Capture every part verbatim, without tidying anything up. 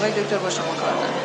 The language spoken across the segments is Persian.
آقای دکتر با شما کار دارم.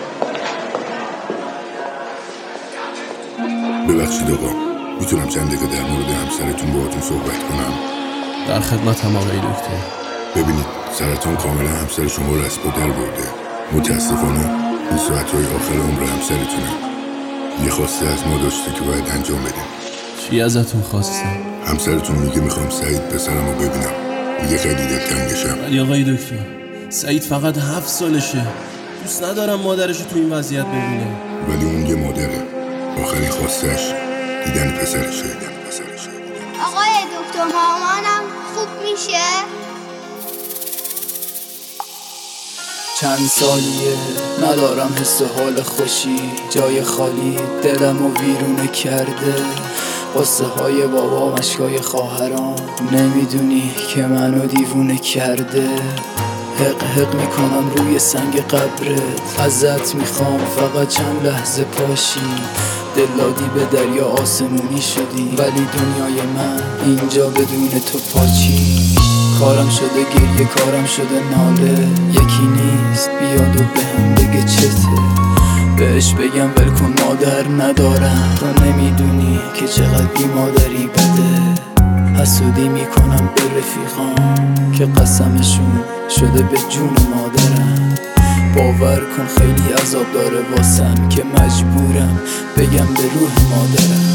ببخشید آقا، میتونم چند دقیقه در مورد همسرتون باهاتون صحبت کنم؟ در خدمتم آقای دکتر. ببینید، سرطان کاملا همسر شما رو از پا در برده. متاسفانه این ساعتهای آخر عمر همسرتونه. یه خواسته از ما داشته که باید انجام بدیم. چی ازتون خواستم؟ همسرتون میگه میخوام سعید پسرم رو ببینم. میگه خیلی دلتنگشم. ولی آقای دکتر، سعید فقط هفت سالشه. دوست ندارم مادرشو تو این وضعیت ببینه. ولی اون یه مادره. آخرین خواستش دیدن پسرشه. آقای دکتر، مامانم خوب میشه؟ چند سالیه ندارم حس حال خوشی، جای خالی دلمو ویرونه کرده. قصه های بابا، مشکای خواهرام، نمیدونی که منو دیوونه کرده. حق حق میکنم روی سنگ قبرت، ازت میخوام فقط چند لحظه پاشی. دلادی به دریا آسمونی شدی، ولی دنیای من اینجا بدون تو پاچی. کارم شده گریه، کارم شده ناله، یکی نیست بیاد و بهم بگه چته. بهش بگم ولکن مادر ندارم، تو نمیدونی که چقدر بی مادری بده. حسودی میکنم به رفیقام که قسمشون شده به جون مادرم. باور کن خیلی عذاب داره واسم که مجبورم بگم به روح مادرم.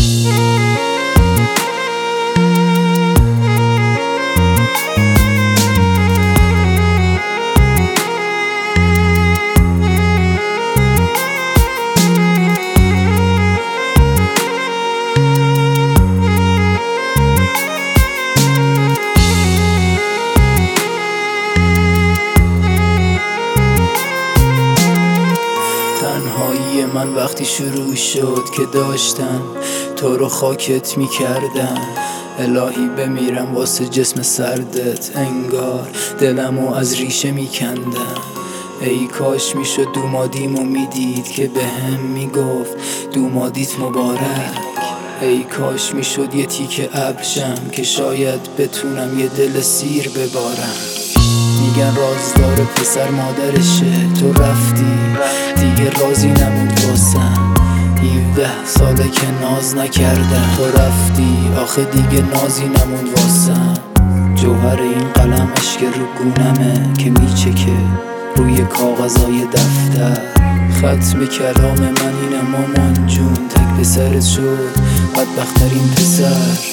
تنهایی من وقتی شروع شد که داشتم تو رو خاکت میکردم. الهی بمیرم واسه جسم سردت، انگار دلمو از ریشه میکندم. ای کاش میشد دومادیمو میدید که به هم میگفت دومادیت مبارک. ای کاش میشد یه تیکه ابرشم که شاید بتونم یه دل سیر ببارم. میگن رازدار پسر مادرشه، تو رفتی دیگه رازی نموند واسم. هفده ساله که ناز نکردم، تو رفتی آخه دیگه نازی نموند واسم. جوهر این قلم اشک رو گونمه که میچکه روی کاغذای دفتر. ختم کلام من اینه مامان جون، تک پسرت شد بدبخترین پسر.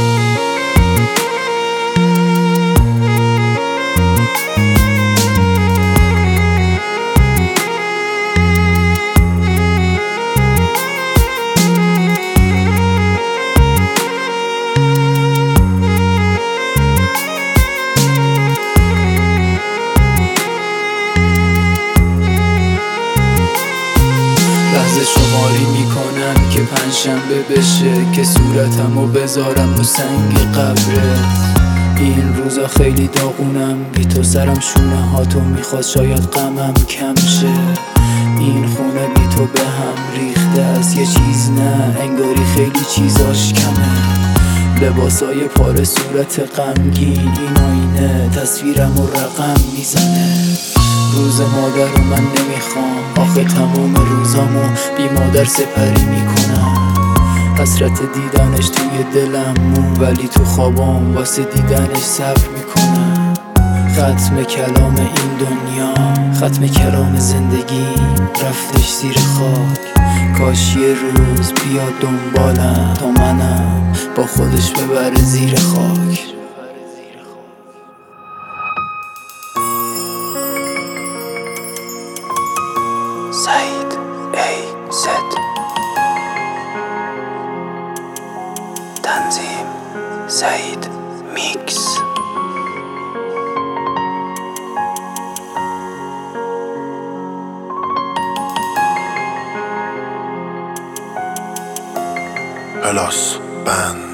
لحظه شماری میکنم که پنجشنبه بشه، که صورتمو بذارم رو سنگ قبرت. این روزا خیلی داغونم، بی تو سرم شونه هاتو میخواد، شاید غمم کم شه. این خونه بی تو به هم ریخته است، یه چیز نه انگاری خیلی چیزاش کمه. لباسای پاره، صورت غمگین، این آینه تصویرم و رقم میزنه. روز مادر رو من نمیخوام، آخه تمام روزامو بی مادر سپری میکنم. حسرت دیدنش توی دلم مون، ولی تو خوابام واسه دیدنش صبر میکنم. ختم کلام این دنیا، ختم کلام زندگی، رفتش زیر خاک. کاش یه روز بیاد دنبالم تا منم با خودش ببره زیر خاک. سعید ای زد، تنظیم سعید میکس. پلاس بند.